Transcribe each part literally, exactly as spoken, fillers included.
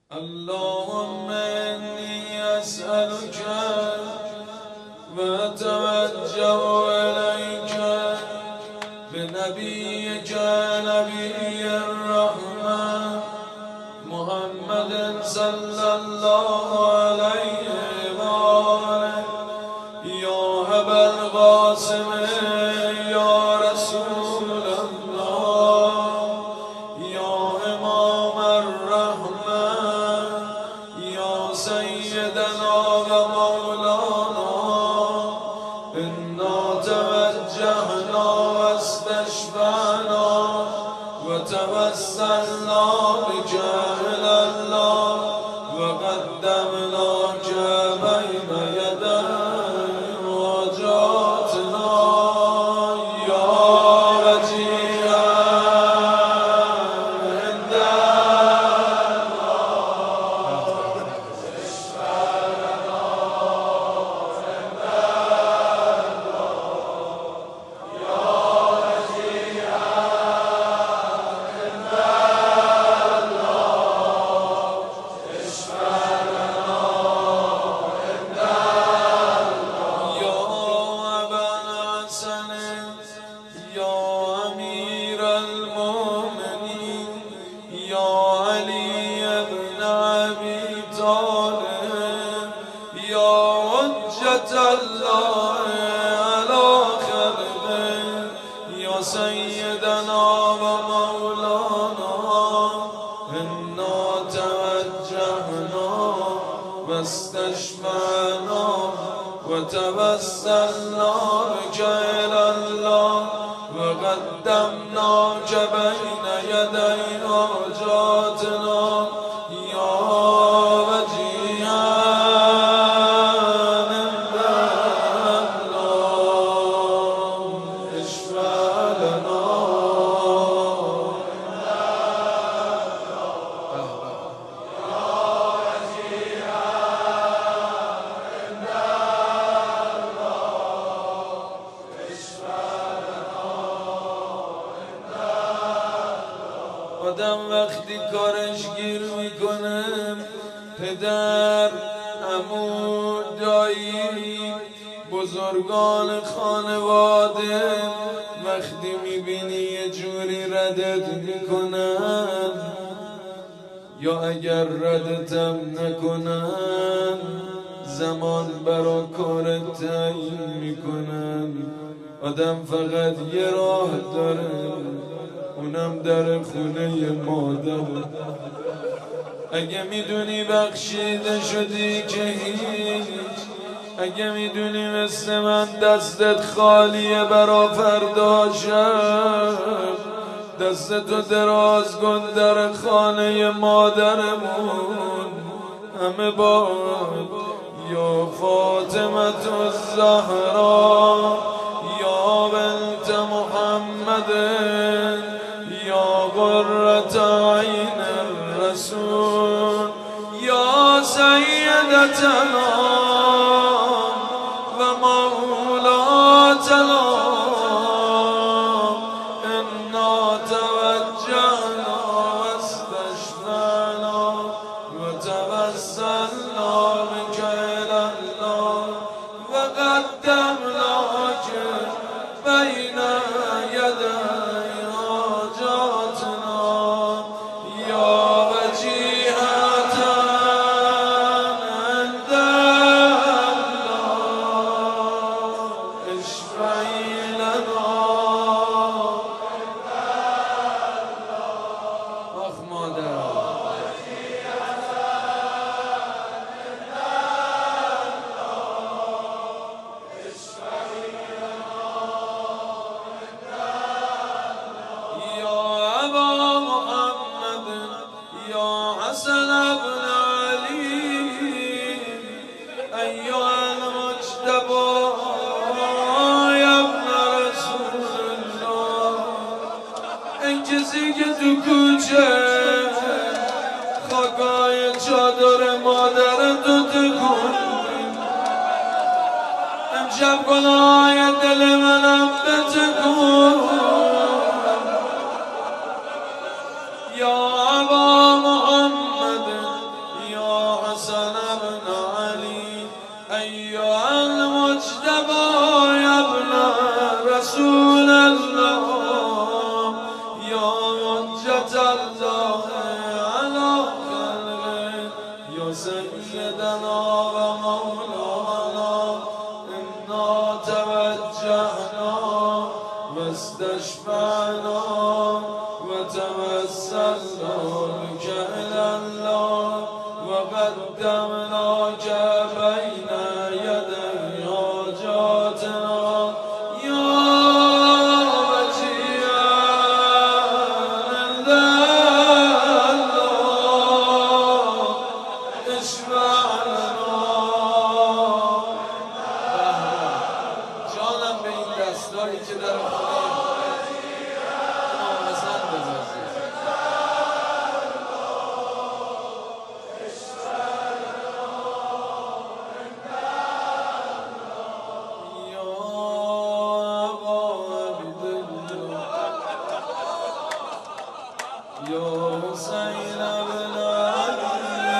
اللهم إني أسألك وأتوجه إليك بنبيك نبي الرحمة محمد صلى الله عليه وآله يا أبا القاسم يا رسول الله يا إمام الرحمة يا سيدنا ومولانا إنا توجهنا واستشفعنا وتوسلنا بك إلى الله وقدمناك بين يدي حاجاتنا يا وجيها عند الله اشفع لنا عند الله يا وجيها عند الله اشفع لنا عند الله يا أبا الحسن يا أمير المؤمنين يا علي بن أبي طالب يا حجة الله على خلقه يا سيدنا ومولانا إنا توجهنا واستشفعنا وتوسلنا بك إلى الله وقدمناك بين يدي حاجاتنا يا وجيها عند الله اشفع لنا آدم وقتی کارش گیر میکنه پدر، عمو، دایی، بزرگان خانواده وقتی میبینی یه جوری ردت میکنن یا اگر ردتم نکنن زمان برا کارت تعیین میکنن. آدم فقط یه راه داره، اونم در خونه مادر. اگه میدونی بخشیده شدی که هیچ، اگه میدونی مثل من دستت خالیه برا فردا شب، دستتو دراز کن در خانه مادرمون. همه با یا فاطمه الزهرا یا بنت محمد یا قرة عین الرسول یا سیدتنا و مولاتنا انا توجهنا واستشفعنا وتوسلنا بك إلى الله وقدمناك بين يدي حاجاتنا يا وجيهة عند الله اشفعي لنا آخ مادر حسن بن علي أيها المجتبى يا ابن رسول الله. این کسی که تو کوچه خاکای چادر مادر تو تکون، امشب گناهای دل منم بتکون. یا ابا محمد رسول الله یا حجت الله علی خلقه یا سیدنا و مولانا انا توجهنا و استشفعنا و توسلنا بک الی الله و قدمناک بین یدی حاجاتنا یا وجیها عند الله اشفع لنا. جانم به این دستایی که در خونه امام حسن بزنید. یا حسین بن علی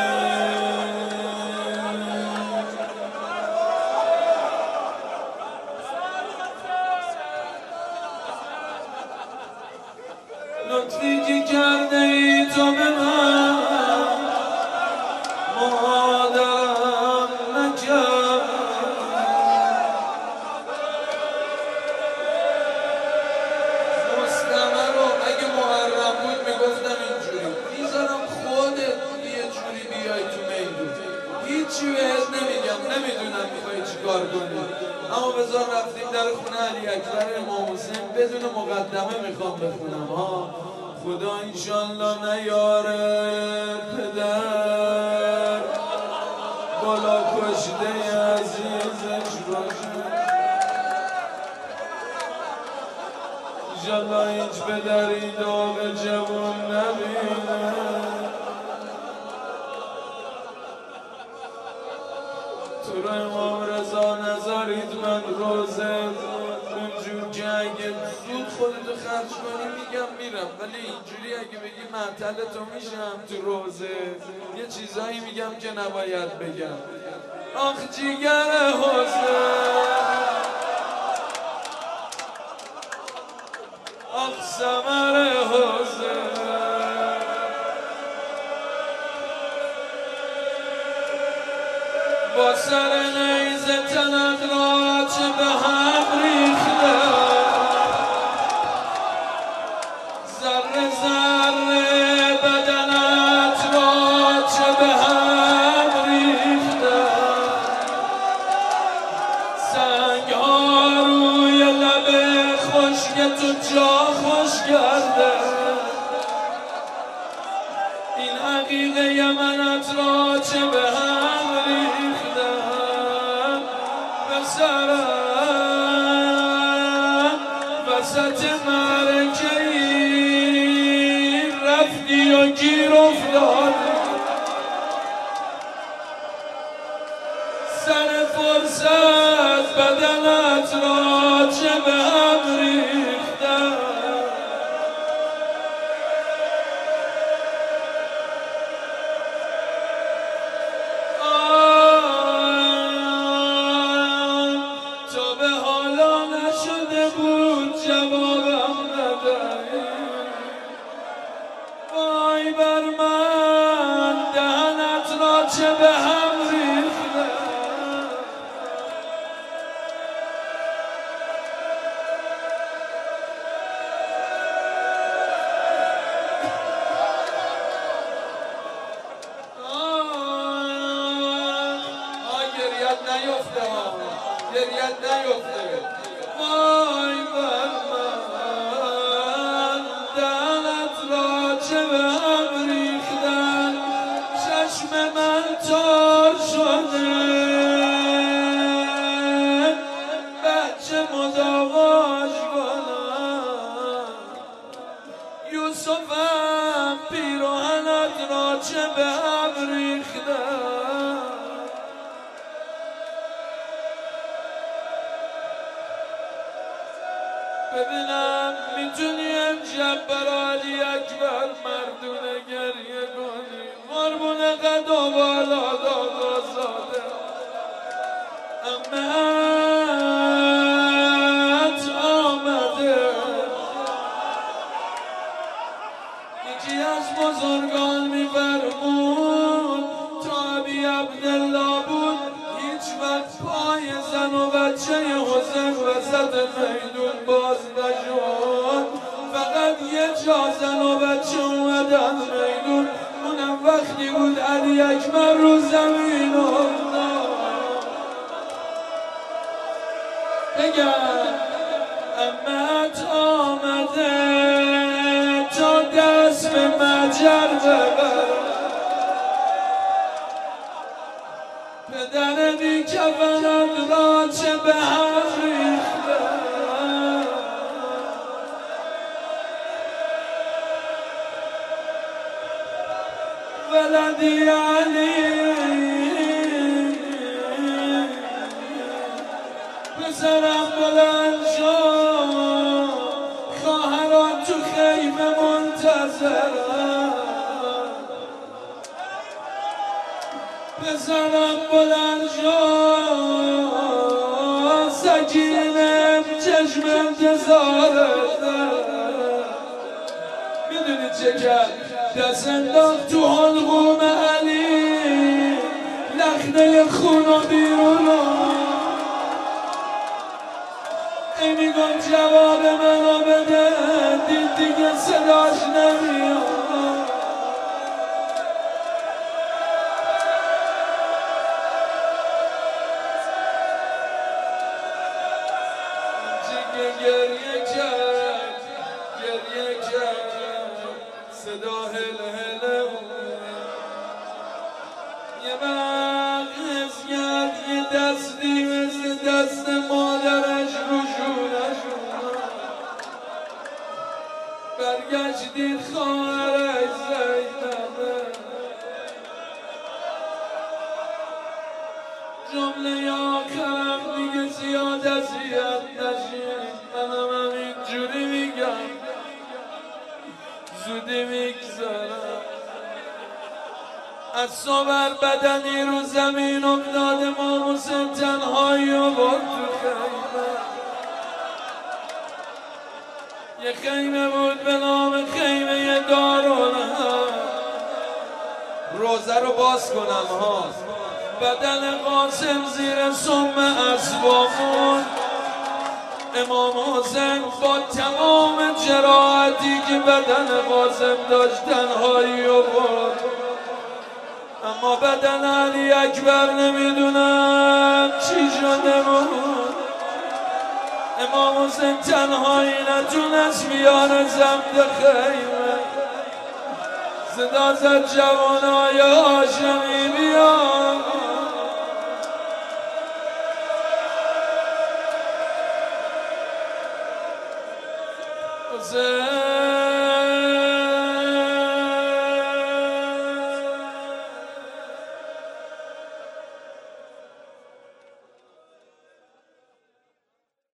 لطفی که کرده ای تو به من مادرم نکرد مستمر رو اگه محرم بود میگفتم اینجوری میذارم خودت یه جوری بیای تو میدون هیچی بهت نمیگم نمیدونم میخوای چی کار کنی اما بذار رفتیم در خونه علی اکبر امام حسین بدون مقدمه میخوام بخونم ها. خدا انشالله نیاره پدر بالا کشته عزیزش باشه انشالله هیچ پدری داغ جوان نبینه. تو رو امام رضا نذارید من روزه اونجور که اگه زود خودتو خرج کنی میگم میرم ولی اینجوری اگه بگی معطل تو میشم تو روزه یه چیزایی میگم که نباید بگم. آخ جیگر حسین آخ ثمر حسین با سر نیزه تنت را چه به هم ریخته ذره ذره بدنت را چه به هم ریخته سنگ ها روی لب خشک تو جا خوش کرده این عقیقه یمنت را چه به هم ریخته سرم وسط معرکه ای رفتی و گیر افتادی سر فرصت بدنت را چه به هم ریخته وای بر من دهنت را چه به هم ریخته آه گریت نیفته ها گریت نیفته وای بر من دهنت را چه به هم ریختن چشم من تار شده بچه مداواش کنم یوسفم پیراهنت را چه به هم ریختن ببینم میتونی امشب برای علی اکبر مردونه گریه کنی قربون قد و بالا دادا زاده امت بچه حسین وسط میدون باز نشد، فقط یه جا زن و بچه اومدن میدون، اونم وقتی بود علی اکبر رو زمین افتاد. بگم امت آمده تا دست به مجر ببر، پدر بی کفنت را چه به هم ریخته، ولدی علی پسرم بلند شد، خواهران تو خیمه منتظرم، پسرم بلند شد، سکینم چشم انتظارت، میدونی چه کرد؟ دست انداخت تو حلقوم علی، لخنه خون و بیرون، اینی گفت جواب منو بده، دید دیگه صداش نمیاد. گریه کرد گریه کرد صدا هل هل، یه وقت کرد یه دستی مثل دست مادرش رو شونش برگشت دید خواهرش زینبه، جمله آخرم دیگه زیاد اذیت نشید، منم همینجوری میگم زودی میگذرم. از صبر بدنی رو زمین افتاد، امام حسین تنهایی و برد تو خیمه، یه خیمه بود به نام خیمه دارالحق. روزه رو باز کنم ها، بدن قاسم زیر سم اسبابون، امام حسین با تمام جراحتی که بدن قاسم داشت تنهایی و برد، اما بدن علی اکبر نمیدونم چی شده بود. امام حسین تنهایی نتونست بیاره زمد خیمه، صدا زد جوانای هاشمی بیان، حسین